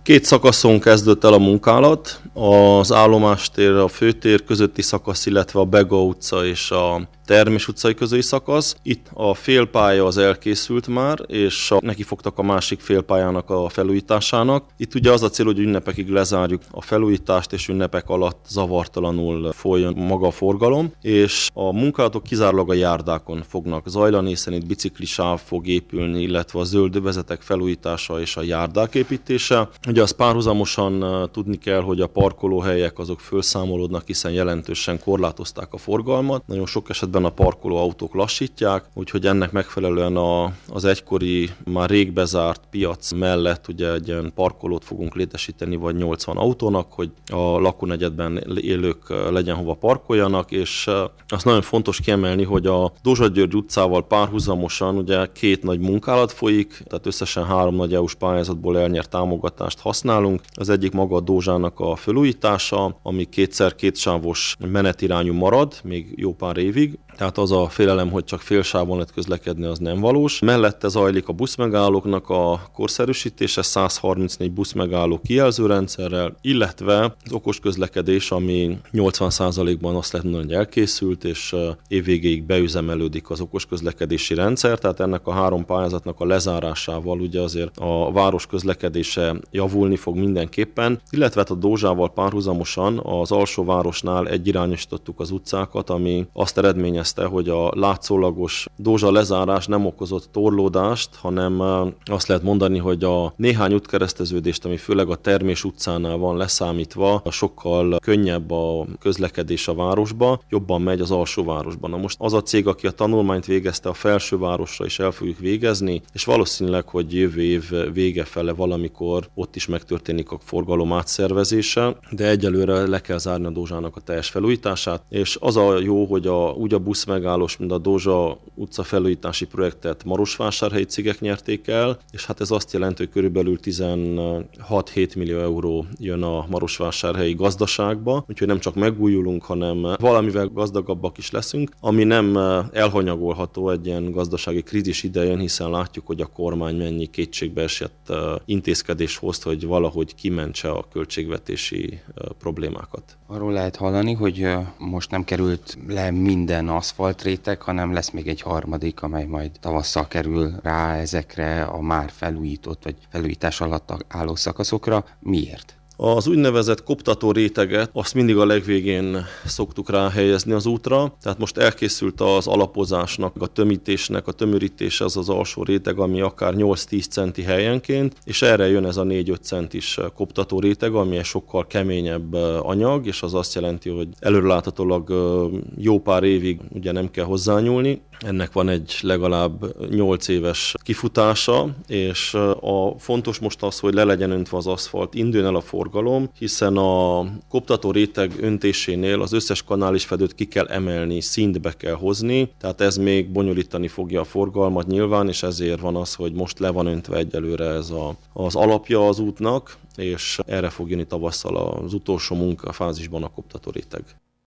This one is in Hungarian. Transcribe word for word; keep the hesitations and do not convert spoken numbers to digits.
Két szakaszon kezdődött el a munkálat, az állomástér, a főtér közötti szakasz, illetve a Bega utca és a Termés utcai közötti szakasz. Itt a félpálya az elkészült már, és neki fogtak a másik félpályának a felújításának. Itt ugye az a cél, hogy ünnepekig lezárjuk a felújítást, és ünnepek alatt zavartalanul folyjon maga a forgalom, és a munkálatok kizárólag a járdákon fognak zajlani, hiszen itt biciklisáv fog épülni, illetve a zöld övezetek felújítása és a járdák építése. Ugye azt párhuzamosan tudni kell, hogy a parkolóhelyek azok felszámolódnak, hiszen jelentősen korlátozták a forgalmat. Nagyon sok esetben a parkolóautók lassítják, úgyhogy ennek megfelelően a, az egykori, már rég bezárt piac mellett ugye egy ilyen parkolót fogunk létesíteni, vagy nyolcvan autónak, hogy a lakónegyedben élők legyen hova parkoljanak, és azt nagyon fontos kiemelni, hogy a Dózsa György utcával párhuzamosan ugye két nagy munkálat folyik, tehát összesen három nagy é u-s pályázatból elnyert támogatást használunk. Az egyik maga a Dózsának a felújítása, ami kétszer kétsávos menetirányú marad, még jó pár évig. Tehát az a félelem, hogy csak fél sávon lehet közlekedni, az nem valós. Mellette zajlik a buszmegállóknak a korszerűsítése százharmincnégy buszmegálló kijelzőrendszerrel, illetve az okos közlekedés, ami nyolcvan százalékban azt lehet mondani, hogy elkészült, és évvégéig beüzemelődik az okos közlekedési rendszer. Tehát ennek a három pályázatnak a lezárásával ugye azért a város közlekedése javulni fog mindenképpen, illetve a Dózsával párhuzamosan az alsóvárosnál egyirányosítottuk az utcákat, ami azt eredményezte, hogy a látszólagos Dózsa lezárás nem okozott torlódást, hanem azt lehet mondani, hogy a néhány útkereszteződést, ami főleg a Termés utcánál van leszámítva, sokkal könnyebb a közlekedés a városba, jobban megy az alsóvárosban. Na most az a cég, aki a tanulmányt végezte, a felsővárosra is el fogjuk végezni, és valószínűleg, hogy jövő év vége fele valamikor ott is megtörténik a forgalom átszervezése, de egyelőre le kell zárni a Dózsának a teljes felújítását, és az a jó, hogy a, úgy a buszmegállós, mint a Dózsa utca felújítási projektet marosvásárhelyi cégek nyerték el, és hát ez azt jelenti, hogy körülbelül tizenhat-hét millió euró jön a marosvásárhelyi gazdaságba, úgyhogy nem csak megújulunk, hanem valamivel gazdagabbak is leszünk, ami nem elhanyagolható egy ilyen gazdasági krízis idején, hiszen látjuk, hogy a kormány mennyi kétségbeesett intézkedést hoz, hogy valahogy kimentse a költségvetési problémákat. Arról lehet hallani, hogy most nem került le minden aszfaltréteg, hanem lesz még egy harmadik, amely majd tavasszal kerül rá ezekre a már felújított vagy felújítás alatt álló szakaszokra. Miért? Az úgynevezett koptató réteget azt mindig a legvégén szoktuk ráhelyezni az útra, tehát most elkészült az alapozásnak, a tömítésnek, a tömörítése az az alsó réteg, ami akár nyolc-tíz centi helyenként, és erre jön ez a négy-öt centis koptató réteg, ami egy sokkal keményebb anyag, és az azt jelenti, hogy előreláthatólag jó pár évig ugye nem kell hozzányúlni. Ennek van egy legalább nyolc éves kifutása, és a fontos most az, hogy le legyen öntve az aszfalt, induljon el a forgalom, hiszen a koptató réteg öntésénél az összes kanális fedőt ki kell emelni, szintbe kell hozni, tehát ez még bonyolítani fogja a forgalmat nyilván, és ezért van az, hogy most le van öntve egyelőre ez a, az alapja az útnak, és erre fog jönni tavasszal az utolsó munkafázisban a koptató réteg.